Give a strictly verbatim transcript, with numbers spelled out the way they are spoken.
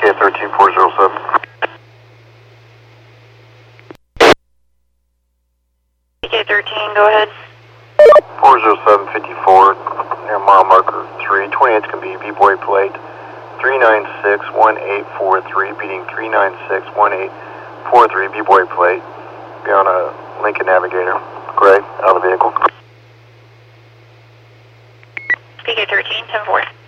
K thirteen four zero seven. P K thirteen, go ahead. four zero seven fifty-four, near mile marker three, twenty-eight can be B-boy plate three nine six one eight four three, beating three nine six one eight four three, B-boy plate, be on a Lincoln Navigator, gray, out of the vehicle. P K thirteen, ten four.